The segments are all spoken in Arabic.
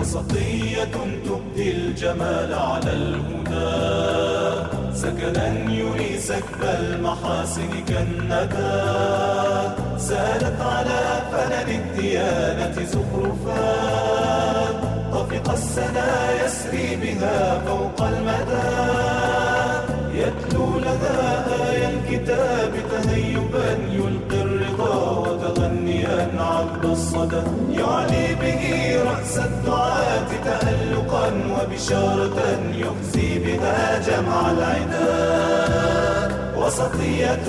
وسطية تبدي الجمال على الهدى، سكنا يري سكب المحاسن كالندى، سالت على فلن الديانة زخرفا، طفق السنا يسري بها فوق المدى، يتلو لدى آي الكتاب تهيبا يلقي الرضا وتغنيا عبد الصدى، يعلي به رأس الدعاة تألقا وبشارة يخزي بها جمع العدا. وسطية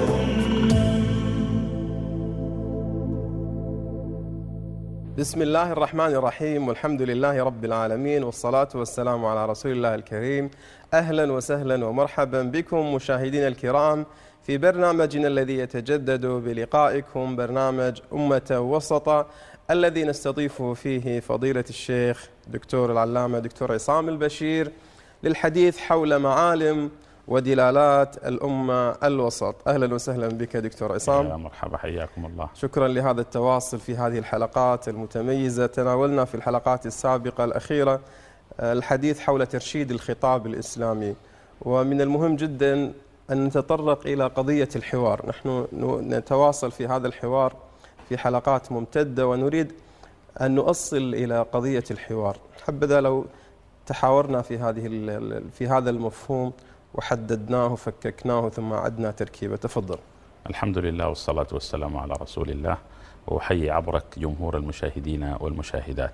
بسم الله الرحمن الرحيم، والحمد لله رب العالمين، والصلاة والسلام على رسول الله الكريم. أهلا وسهلا ومرحبا بكم مشاهدينا الكرام في برنامجنا الذي يتجدد بلقائكم، برنامج أمة وسطة، الذي نستضيف فيه فضيلة الشيخ دكتور العلامة دكتور عصام البشير للحديث حول معالم ودلالات الأمة الوسط. أهلا وسهلا بك دكتور عصام. يا مرحبا، حياكم الله. شكرا لهذا التواصل في هذه الحلقات المتميزة. تناولنا في الحلقات السابقة الأخيرة الحديث حول ترشيد الخطاب الإسلامي، ومن المهم جدا أن نتطرق إلى قضية الحوار. نحن نتواصل في هذا الحوار في حلقات ممتدة، ونريد أن نؤصل إلى قضية الحوار. حبذا لو تحاورنا في هذا المفهوم وحددناه وفككناه ثم عدنا تركيبه. تفضل. الحمد لله والصلاة والسلام على رسول الله، وأحيي عبرك جمهور المشاهدين والمشاهدات.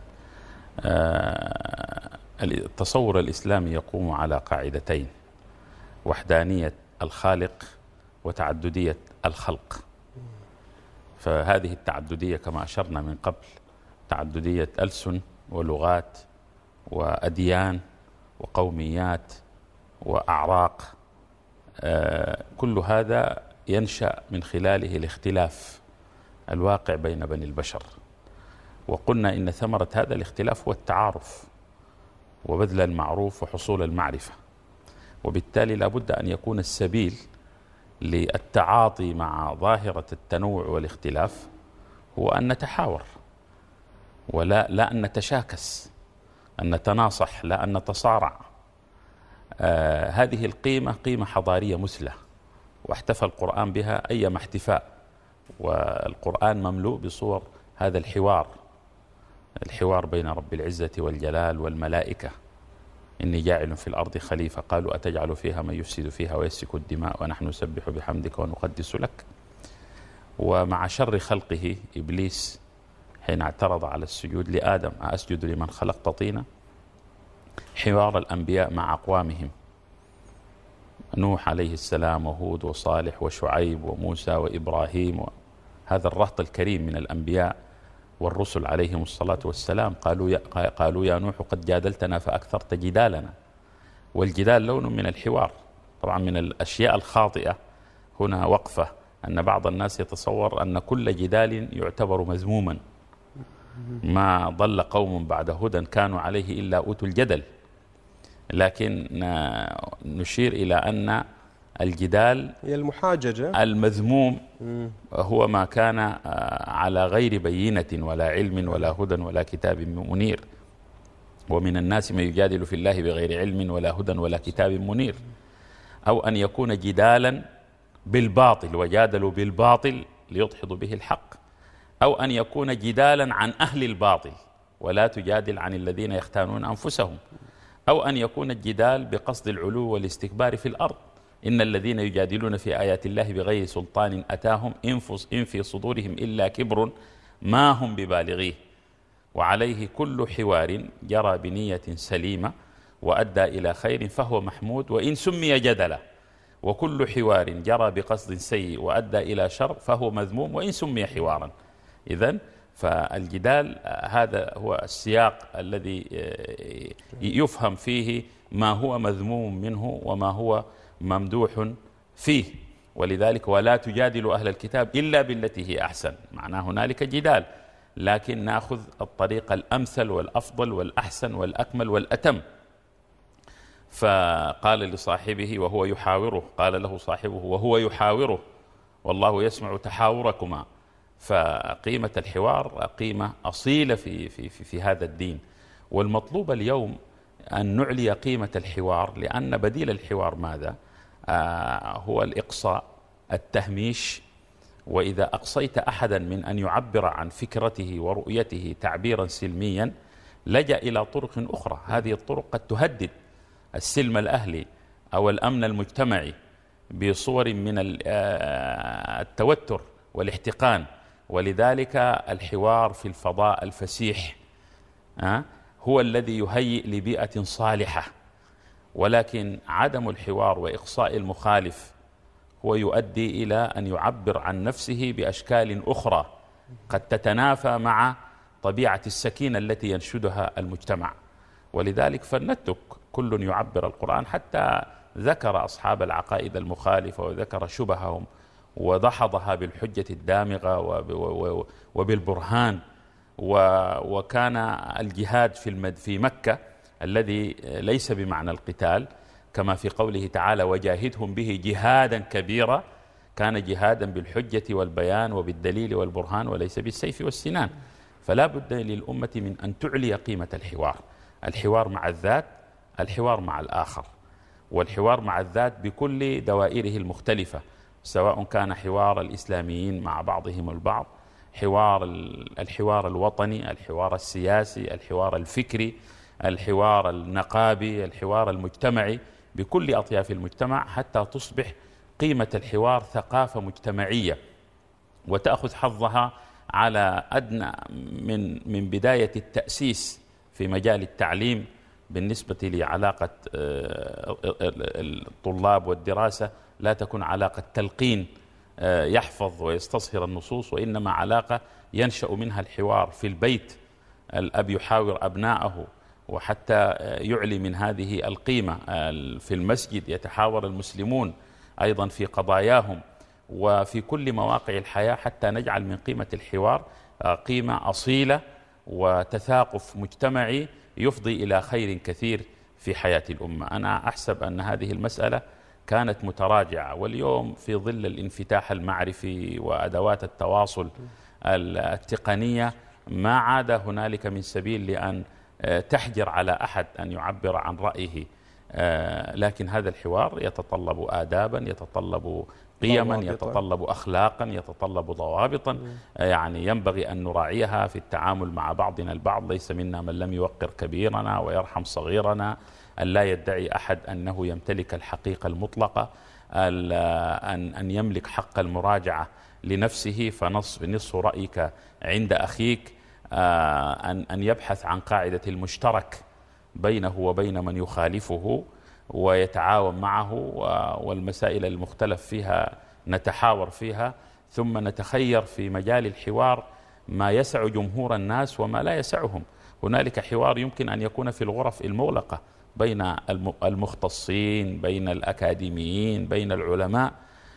التصور الإسلامي يقوم على قاعدتين: وحدانية الخالق وتعددية الخلق. فهذه التعددية كما أشرنا من قبل تعددية ألسن ولغات وأديان وقوميات وأعراق، كل هذا ينشأ من خلاله الاختلاف الواقع بين بني البشر. وقلنا إن ثمرة هذا الاختلاف هو التعارف وبذل المعروف وحصول المعرفة، وبالتالي لابد أن يكون السبيل للتعاطي مع ظاهرة التنوع والاختلاف هو أن نتحاور، لا أن نتشاكس، أن نتناصح، لا أن نتصارع. هذه القيمة قيمة حضارية مثلى، واحتفى القرآن بها أيما احتفاء، والقرآن مملوء بصور هذا الحوار بين رب العزة والجلال والملائكة. إني جاعل في الأرض خليفة، قالوا أتجعل فيها من يفسد فيها ويسفك الدماء ونحن نسبح بحمدك ونقدس لك. ومع شر خلقه إبليس حين اعترض على السجود لآدم: أسجد لمن خلقت طينا. حوار الأنبياء مع أقوامهم، نوح عليه السلام وهود وصالح وشعيب وموسى وإبراهيم، هذا الرهط الكريم من الأنبياء والرسل عليهم الصلاة والسلام. قالوا يا نوح قد جادلتنا فأكثرت جدالنا. والجدال لون من الحوار. طبعا من الأشياء الخاطئة هنا وقفة، أن بعض الناس يتصور أن كل جدال يعتبر مذموما. ما ضل قوم بعد هدى كانوا عليه إلا أوتوا الجدل. لكن نشير إلى أن الجدال هي المحاججة المذموم هو ما كان على غير بينة ولا علم ولا هدى ولا كتاب منير. ومن الناس من يجادل في الله بغير علم ولا هدى ولا كتاب منير. أو أن يكون جدالا بالباطل، وجادلوا بالباطل ليدحضوا به الحق. أو أن يكون جدالا عن أهل الباطل، ولا تجادل عن الذين يختانون أنفسهم. أو أن يكون الجدال بقصد العلو والاستكبار في الأرض. إن الذين يجادلون في آيات الله بغير سلطان أتاهم إن في صدورهم إلا كبر ما هم ببالغيه. وعليه كل حوار جرى بنية سليمة وأدى إلى خير فهو محمود وإن سمي جدلا، وكل حوار جرى بقصد سيء وأدى إلى شر فهو مذموم وإن سمي حوارا. إذن فالجدال هذا هو السياق الذي يفهم فيه ما هو مذموم منه وما هو ممدوح فيه. ولذلك ولا تجادل أهل الكتاب إلا بالتي هي أحسن، معناه هنالك جدال، لكن نأخذ الطريق الأمثل والأفضل والأحسن والأكمل والأتم. فقال لصاحبه وهو يحاوره، قال له صاحبه وهو يحاوره: والله يسمع تحاوركما. فقيمة الحوار قيمة أصيلة في هذا الدين. والمطلوب اليوم أن نعلي قيمة الحوار، لأن بديل الحوار ماذا؟ هو الإقصاء، التهميش. وإذا أقصيت أحدا من أن يعبر عن فكرته ورؤيته تعبيرا سلميا لجأ إلى طرق أخرى. هذه الطرق قد تهدد السلم الأهلي أو الأمن المجتمعي بصور من التوتر والاحتقان. ولذلك الحوار في الفضاء الفسيح هو الذي يهيئ لبيئة صالحة، ولكن عدم الحوار وإقصاء المخالف هو يؤدي إلى أن يعبر عن نفسه بأشكال أخرى قد تتنافى مع طبيعة السكينة التي ينشدها المجتمع. ولذلك فلنترك كل يعبر. القرآن حتى ذكر أصحاب العقائد المخالفة وذكر شبههم ودحضها بالحجة الدامغة وبالبرهان. وكان الجهاد في مكة الذي ليس بمعنى القتال، كما في قوله تعالى وجاهدهم به جهادا كبيرا، كان جهادا بالحجة والبيان وبالدليل والبرهان وليس بالسيف والسنان. فلا بد للأمة من أن تعلي قيمة الحوار، الحوار مع الذات، الحوار مع الآخر، والحوار مع الذات بكل دوائره المختلفة، سواء كان حوار الإسلاميين مع بعضهم البعض، الحوار الوطني، الحوار السياسي، الحوار الفكري، الحوار النقابي، الحوار المجتمعي، بكل أطياف المجتمع، حتى تصبح قيمة الحوار ثقافة مجتمعية وتأخذ حظها على أدنى من بداية التأسيس في مجال التعليم بالنسبة لعلاقة الطلاب والدراسة، لا تكون علاقة تلقين يحفظ ويستصهر النصوص، وإنما علاقة ينشأ منها الحوار في البيت. الأب يحاور أبناءه وحتى يعلي من هذه القيمة. في المسجد يتحاور المسلمون أيضا في قضاياهم، وفي كل مواقع الحياة، حتى نجعل من قيمة الحوار قيمة أصيلة وتثاقف مجتمعي يفضي إلى خير كثير في حياة الأمة. أنا أحسب أن هذه المسألة كانت متراجعة، واليوم في ظل الانفتاح المعرفي وأدوات التواصل التقنية ما عاد هنالك من سبيل لأن تحجر على أحد أن يعبر عن رأيه. لكن هذا الحوار يتطلب آدابا، يتطلب قيما، يتطلب أخلاقا، يتطلب ضوابطا، يعني ينبغي أن نراعيها في التعامل مع بعضنا البعض. ليس منا من لم يوقر كبيرنا ويرحم صغيرنا، أن لا يدعي أحد أنه يمتلك الحقيقة المطلقة، أن يملك حق المراجعة لنفسه فنصف رأيك عند أخيك، أن يبحث عن قاعدة المشترك بينه وبين من يخالفه ويتعاون معه، والمسائل المختلف فيها نتحاور فيها، ثم نتخير في مجال الحوار ما يسع جمهور الناس وما لا يسعهم. هنالك حوار يمكن أن يكون في الغرف المغلقة بين المختصين، بين الأكاديميين، بين العلماء،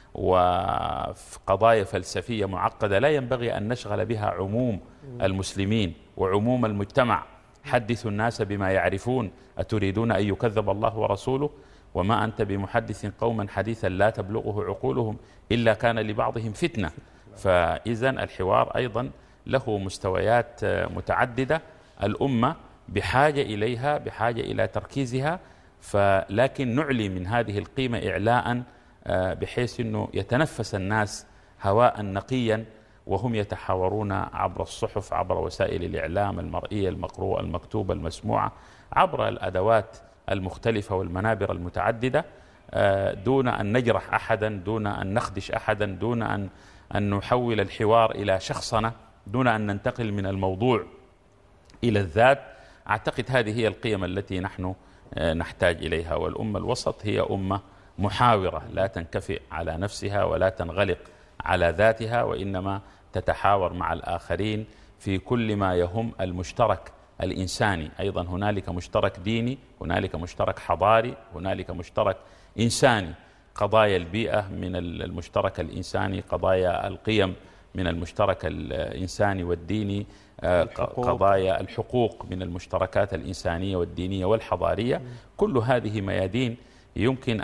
وفي قضايا فلسفية معقدة لا ينبغي أن نشغل بها عموم المسلمين وعموم المجتمع. حدثوا الناس بما يعرفون، أتريدون أن يكذب الله ورسوله؟ وما أنت بمحدث قوما حديثا لا تبلغه عقولهم إلا كان لبعضهم فتنة. فإذا الحوار أيضا له مستويات متعددة، الأمة بحاجة إليها، بحاجة إلى تركيزها، لكن نعلي من هذه القيمة إعلاء بحيث أنه يتنفس الناس هواء نقيا وهم يتحاورون عبر الصحف، عبر وسائل الإعلام المرئية المقروءة المكتوبة المسموعة، عبر الأدوات المختلفة والمنابر المتعددة، دون أن نجرح أحدا، دون أن نخدش أحدا، دون أن نحول الحوار إلى شخصنة، دون أن ننتقل من الموضوع إلى الذات. أعتقد هذه هي القيم التي نحن نحتاج إليها. والأمة الوسط هي أمة محاورة، لا تنكفئ على نفسها ولا تنغلق على ذاتها، وإنما تتحاور مع الآخرين في كل ما يهم المشترك الإنساني. أيضا هنالك مشترك ديني، هنالك مشترك حضاري، هنالك مشترك إنساني. قضايا البيئة من المشترك الإنساني، قضايا القيم من المشترك الإنساني والديني، قضايا الحقوق من المشتركات الإنسانية والدينية والحضارية. كل هذه ميادين يمكن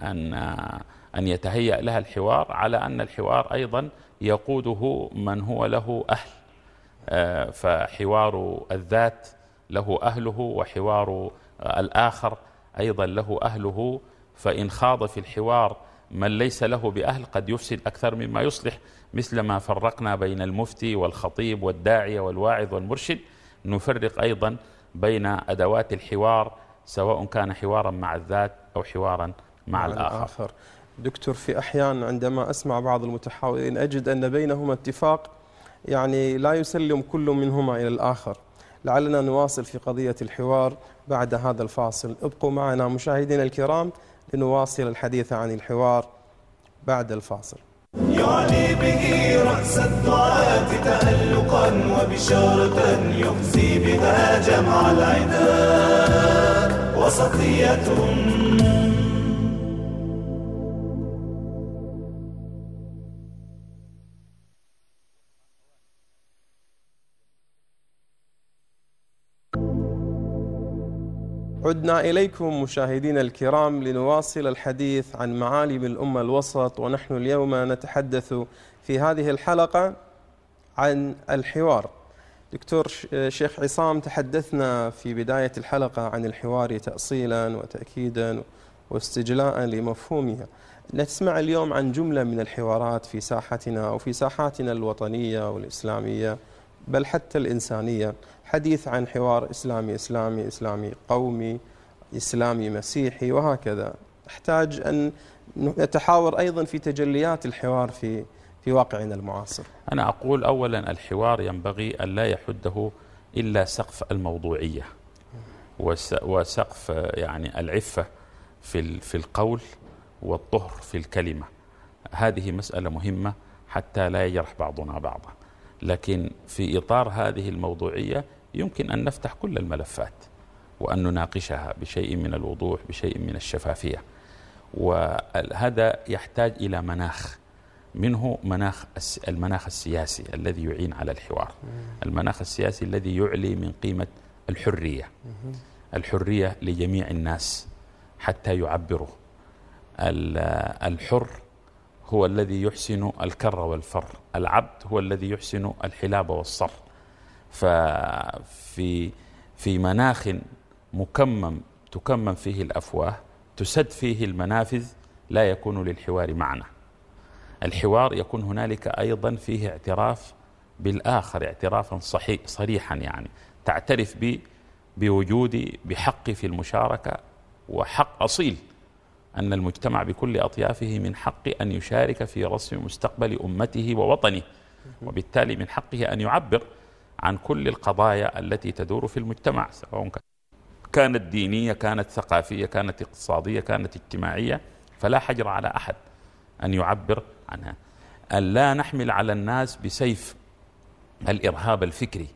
أن يتهيأ لها الحوار، على أن الحوار أيضا يقوده من هو له أهل. فحوار الذات له أهله، وحوار الآخر أيضا له أهله، فإن خاض في الحوار من ليس له بأهل قد يفسد أكثر مما يصلح. مثل ما فرقنا بين المفتي والخطيب والداعية والواعظ والمرشد، نفرق أيضا بين أدوات الحوار، سواء كان حوارا مع الذات أو حوارا مع الآخر. دكتور، في أحيان عندما أسمع بعض المتحاورين أجد أن بينهما اتفاق يعني لا يسلم كل منهما إلى الآخر. لعلنا نواصل في قضية الحوار بعد هذا الفاصل. ابقوا معنا مشاهدينا الكرام لنواصل الحديث عن الحوار بعد الفاصل. يعلي به رأس الدعاة تألقا وبشارة يخزي بها جمع العدا وسطية. عدنا إليكم مشاهدينا الكرام لنواصل الحديث عن معالم الأمة الوسط، ونحن اليوم نتحدث في هذه الحلقة عن الحوار. دكتور شيخ عصام، تحدثنا في بداية الحلقة عن الحوار تأصيلا وتأكيدا واستجلاء لمفهومها. نسمع اليوم عن جملة من الحوارات في ساحتنا أو في ساحاتنا الوطنية والإسلامية بل حتى الإنسانية، حديث عن حوار إسلامي إسلامي، إسلامي قومي، إسلامي مسيحي، وهكذا. نحتاج أن نتحاور أيضا في تجليات الحوار في واقعنا المعاصر. أنا أقول أولا الحوار ينبغي أن لا يحده إلا سقف الموضوعية وسقف يعني العفة في القول والطهر في الكلمة. هذه مسألة مهمة حتى لا يجرح بعضنا بعضا، لكن في إطار هذه الموضوعية يمكن أن نفتح كل الملفات وأن نناقشها بشيء من الوضوح، بشيء من الشفافية. وهذا يحتاج إلى مناخ، منه المناخ السياسي الذي يعين على الحوار، المناخ السياسي الذي يعلي من قيمة الحرية لجميع الناس حتى يعبروا. الحر هو الذي يحسن الكر والفر، العبد هو الذي يحسن الحلاب والصر. ففي مناخ مكمم تكمم فيه الأفواه، تسد فيه المنافذ، لا يكون للحوار معنى. الحوار يكون هنالك أيضا فيه اعتراف بالآخر اعترافا صريحا، يعني تعترف بوجودي بحقي في المشاركة، وحق أصيل أن المجتمع بكل أطيافه من حقه أن يشارك في رسم مستقبل أمته ووطنه، وبالتالي من حقه أن يعبر عن كل القضايا التي تدور في المجتمع، سواء كانت دينية، كانت ثقافية، كانت اقتصادية، كانت اجتماعية، فلا حجر على أحد أن يعبر عنها. أن لا نحمل على الناس بسيف الإرهاب الفكري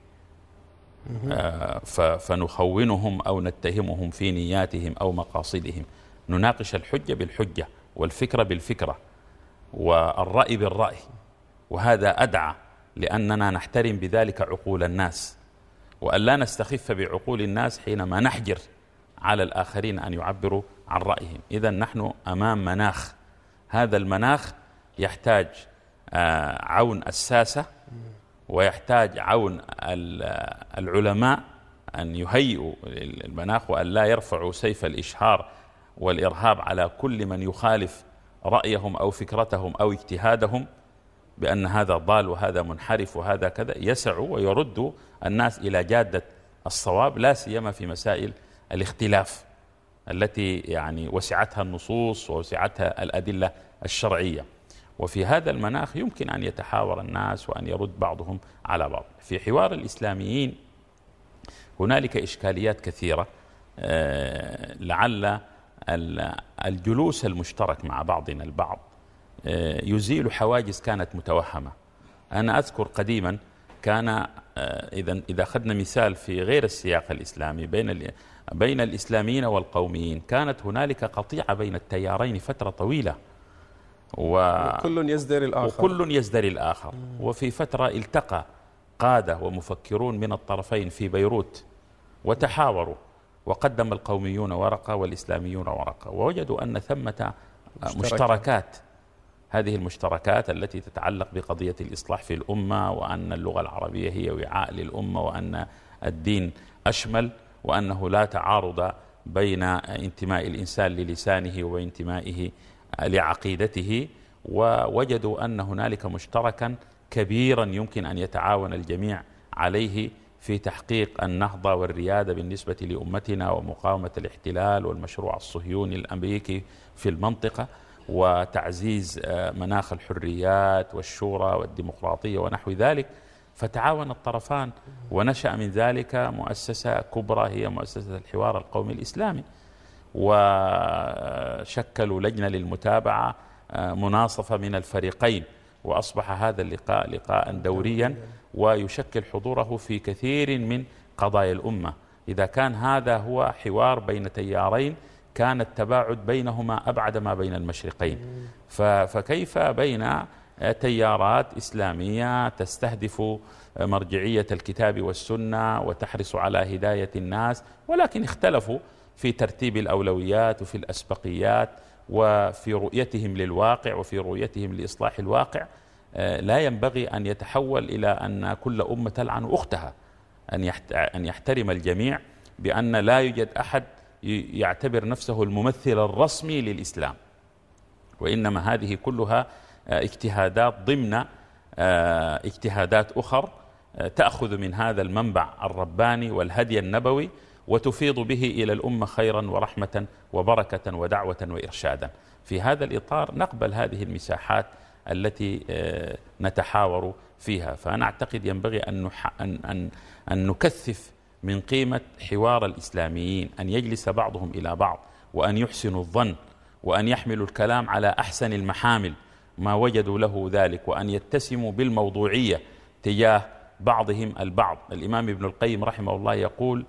فنخونهم أو نتهمهم في نياتهم أو مقاصدهم. نناقش الحجة بالحجة والفكرة بالفكرة والرأي بالرأي، وهذا أدعى لأننا نحترم بذلك عقول الناس، وأن لا نستخف بعقول الناس حينما نحجر على الآخرين أن يعبروا عن رأيهم. إذن نحن أمام مناخ، هذا المناخ يحتاج عون الساسة، ويحتاج عون العلماء أن يهيئوا المناخ، وأن لا يرفعوا سيف الإشهار والإرهاب على كل من يخالف رأيهم أو فكرتهم أو اجتهادهم بأن هذا ضال وهذا منحرف وهذا كذا. يسعوا ويردوا الناس إلى جادة الصواب، لا سيما في مسائل الاختلاف التي يعني وسعتها النصوص ووسعتها الأدلة الشرعية. وفي هذا المناخ يمكن أن يتحاور الناس وأن يرد بعضهم على بعض. في حوار الإسلاميين هنالك إشكاليات كثيرة، لعل الجلوس المشترك مع بعضنا البعض يزيل حواجز كانت متوهمة. أنا أذكر قديما كان إذا أخذنا مثال في غير السياق الإسلامي بين الإسلاميين والقوميين، كانت هنالك قطيعة بين التيارين فترة طويلة، وكل يزدري الآخر. وفي فترة التقى قادة ومفكرون من الطرفين في بيروت وتحاوروا، وقدم القوميون ورقة والإسلاميون ورقة، ووجدوا أن ثمة مشتركات. هذه المشتركات التي تتعلق بقضية الإصلاح في الأمة، وأن اللغة العربية هي وعاء للأمة، وأن الدين أشمل، وأنه لا تعارض بين انتماء الإنسان للسانه وانتمائه لعقيدته، ووجدوا أن هنالك مشتركا كبيرا يمكن أن يتعاون الجميع عليه في تحقيق النهضة والريادة بالنسبة لأمتنا ومقاومة الاحتلال والمشروع الصهيوني الأمريكي في المنطقة، وتعزيز مناخ الحريات والشورى والديمقراطية ونحو ذلك. فتعاون الطرفان ونشأ من ذلك مؤسسة كبرى هي مؤسسة الحوار القومي الإسلامي، وشكلوا لجنة للمتابعة مناصفة من الفريقين، وأصبح هذا اللقاء لقاء دوريا ويشكل حضوره في كثير من قضايا الأمة. إذا كان هذا هو حوار بين تيارين كان التباعد بينهما أبعد ما بين المشرقين، فكيف بين تيارات إسلامية تستهدف مرجعية الكتاب والسنة وتحرص على هداية الناس، ولكن اختلفوا في ترتيب الأولويات وفي الأسبقيات وفي رؤيتهم للواقع وفي رؤيتهم لإصلاح الواقع. لا ينبغي أن يتحول إلى أن كل أمة تلعن أختها، أن يحترم الجميع بأن لا يوجد أحد يعتبر نفسه الممثل الرسمي للإسلام، وإنما هذه كلها اجتهادات ضمن اجتهادات أخر تأخذ من هذا المنبع الرباني والهدي النبوي وتفيض به إلى الأمة خيرا ورحمة وبركة ودعوة وإرشادا. في هذا الإطار نقبل هذه المساحات التي نتحاور فيها. فأنا أعتقد ينبغي أن نكثف من قيمة حوار الإسلاميين، أن يجلس بعضهم إلى بعض وأن يحسنوا الظن وأن يحملوا الكلام على أحسن المحامل ما وجدوا له ذلك، وأن يتسموا بالموضوعية تجاه بعضهم البعض. الإمام ابن القيم رحمه الله يقول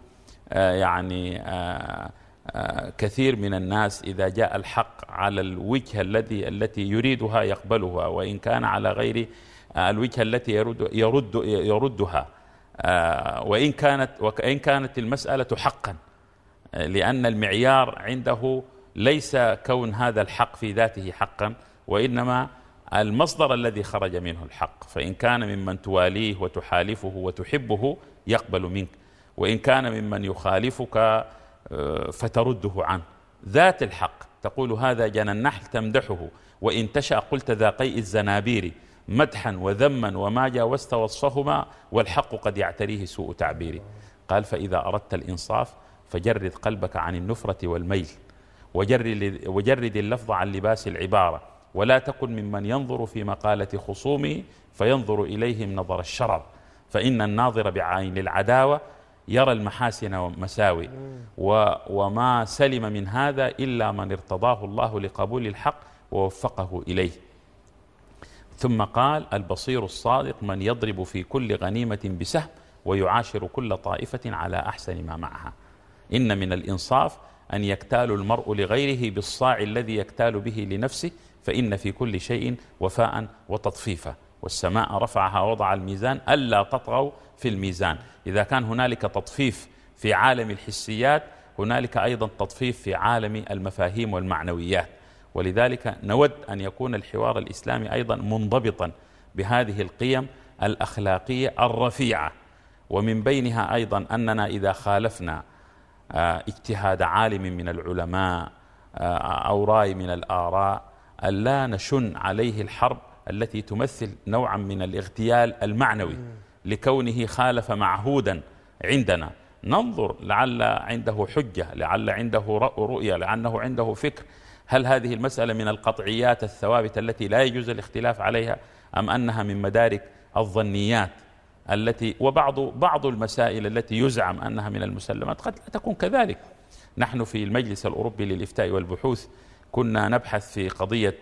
كثير من الناس إذا جاء الحق على الوجه التي يريدها يقبلها، وإن كان على غير الوجه التي يردها، وإن كانت المسألة حقا، لأن المعيار عنده ليس كون هذا الحق في ذاته حقا، وإنما المصدر الذي خرج منه الحق. فإن كان ممن تواليه وتحالفه وتحبه يقبل منك، وإن كان ممن يخالفك فترده عنه. ذات الحق تقول هذا جنى النحل تمدحه، وإن تشأ قلت ذا قيء الزنابير مدحا وذما وما جاوزت وصفهما والحق قد يعتريه سوء تعبيري. قال فإذا أردت الإنصاف فجرد قلبك عن النفرة والميل، وجرد اللفظ عن لباس العبارة، ولا تكن ممن ينظر في مقالة خصومه فينظر إليهم نظر الشرر، فإن الناظر بعين العداوة يرى المحاسن والمساوي، وما سلم من هذا إلا من ارتضاه الله لقبول الحق ووفقه إليه. ثم قال البصير الصادق من يضرب في كل غنيمة بسهم ويعاشر كل طائفة على أحسن ما معها. إن من الإنصاف أن يكتال المرء لغيره بالصاع الذي يكتال به لنفسه، فإن في كل شيء وفاء وتطفيفا، والسماء رفعها ووضع الميزان ألا تطغوا في الميزان. إذا كان هنالك تطفيف في عالم الحسيات هنالك أيضا تطفيف في عالم المفاهيم والمعنويات، ولذلك نود أن يكون الحوار الإسلامي أيضا منضبطا بهذه القيم الأخلاقية الرفيعة، ومن بينها أيضا أننا إذا خالفنا اجتهاد عالم من العلماء أو رأي من الآراء ألا نشن عليه الحرب التي تمثل نوعا من الاغتيال المعنوي لكونه خالف معهودا عندنا. ننظر لعل عنده حجة، لعل عنده رؤية، لعله عنده فكر. هل هذه المسألة من القطعيات الثوابت التي لا يجوز الاختلاف عليها، أم أنها من مدارك الظنيات التي وبعض المسائل التي يزعم أنها من المسلمات قد لا تكون كذلك. نحن في المجلس الأوروبي للإفتاء والبحوث كنا نبحث في قضية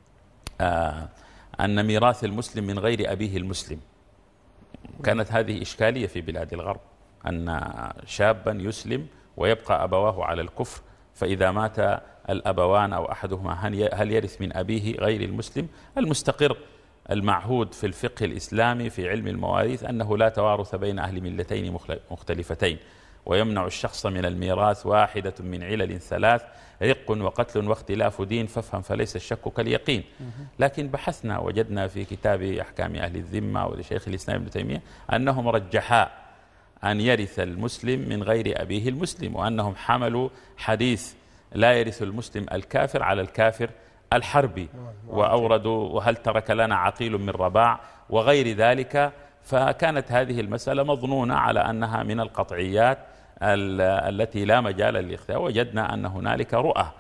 أن ميراث المسلم من غير أبيه المسلم. كانت هذه إشكالية في بلاد الغرب، أن شابا يسلم ويبقى أبواه على الكفر، فإذا مات الأبوان أو أحدهما هل يرث من أبيه غير المسلم؟ المستقر المعهود في الفقه الإسلامي في علم المواريث أنه لا توارث بين أهل ملتين مختلفتين، ويمنع الشخص من الميراث واحدة من علل ثلاث: رق وقتل واختلاف دين، فافهم فليس الشك كاليقين. لكن بحثنا وجدنا في كتاب أحكام أهل الذمة ولشيخ الإسلام ابن تيمية أنهم رجحا أن يرث المسلم من غير أبيه المسلم، وأنهم حملوا حديث لا يرث المسلم الكافر على الكافر الحربي، وأوردوا وهل ترك لنا عقيل من رباع وغير ذلك. فكانت هذه المسألة مظنونة على أنها من القطعيات التي لا مجال للاختلاف. وجدنا أن هنالك رؤى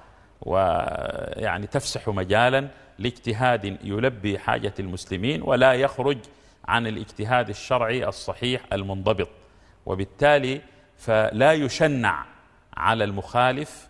ويعني تفسح مجالا لاجتهاد يلبي حاجة المسلمين ولا يخرج عن الاجتهاد الشرعي الصحيح المنضبط، وبالتالي فلا يشنع على المخالف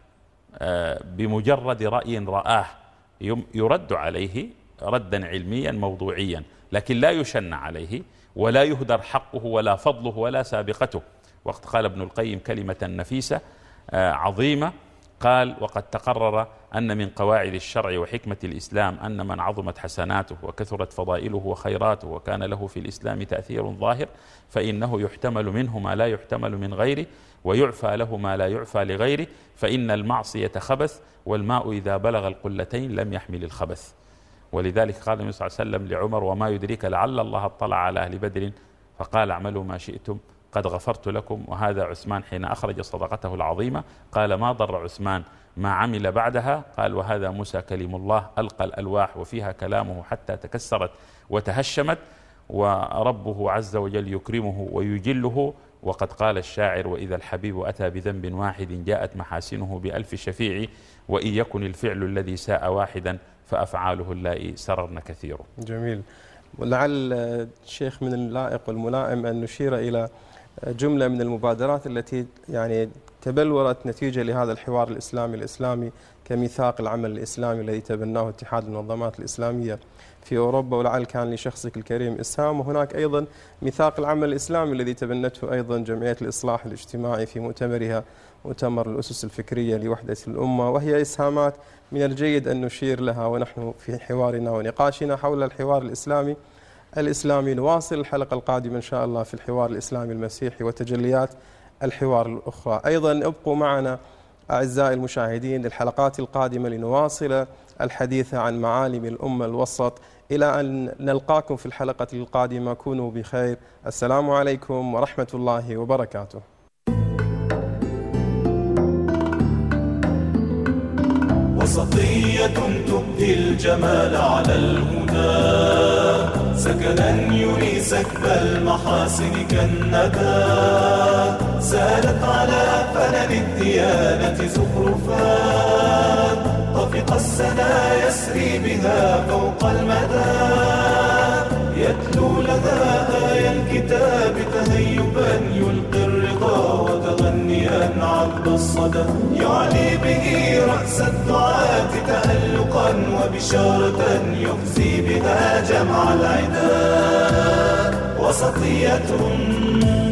بمجرد رأي رآه، يرد عليه ردا علميا موضوعيا، لكن لا يشنع عليه ولا يهدر حقه ولا فضله ولا سابقته. وقت قال ابن القيم كلمة نفيسة عظيمة، قال: وقد تقرر أن من قواعد الشرع وحكمة الإسلام أن من عظمت حسناته وكثرت فضائله وخيراته وكان له في الإسلام تأثير ظاهر فإنه يحتمل منه ما لا يحتمل من غيره، ويعفى له ما لا يعفى لغيره، فإن المعصية خبث والماء إذا بلغ القلتين لم يحمل الخبث. ولذلك قال النبي صلى الله عليه وسلم لعمر: وما يدريك لعل الله اطلع على أهل بدر فقال: اعملوا ما شئتم قد غفرت لكم. وهذا عثمان حين أخرج صدقته العظيمة قال: ما ضر عثمان ما عمل بعدها. قال: وهذا موسى كلم الله ألقى الألواح وفيها كلامه حتى تكسرت وتهشمت، وربه عز وجل يكرمه ويجله. وقد قال الشاعر: وإذا الحبيب أتى بذنب واحد جاءت محاسنه بألف شفيع، وإن يكن الفعل الذي ساء واحدا فأفعاله اللائي سررن كثير. جميل. ولعل الشيخ من اللائق والملائم أن نشير إلى جملة من المبادرات التي يعني تبلورت نتيجة لهذا الحوار الإسلامي كميثاق العمل الإسلامي الذي تبناه اتحاد المنظمات الإسلامية في أوروبا، ولعل كان لشخصك الكريم إسهام. وهناك أيضا ميثاق العمل الإسلامي الذي تبنته أيضا جمعية الإصلاح الاجتماعي في مؤتمرها، مؤتمر الأسس الفكرية لوحدة الأمة، وهي إسهامات من الجيد أن نشير لها ونحن في حوارنا ونقاشنا حول الحوار الإسلامي. نواصل الحلقة القادمة إن شاء الله في الحوار الإسلامي المسيحي وتجليات الحوار الأخرى. أيضا ابقوا معنا أعزائي المشاهدين للحلقات القادمة لنواصل الحديث عن معالم الأمة الوسط. إلى أن نلقاكم في الحلقة القادمة، كونوا بخير. السلام عليكم ورحمة الله وبركاته. وسطية تبدي الجمال على الهدى، سكنا يري سكب المحاسن كالندى، سالت على فنن الديانة زخرفا، طفق السنا يسري بها فوق المدى، يتلو لدى آي الكتاب تهيبا يلقي الرضا وتغنيا عذب الصدى، يعلي به رأس الدعاة تألقا وبشارة يخزي بها جمع العدا. وسطية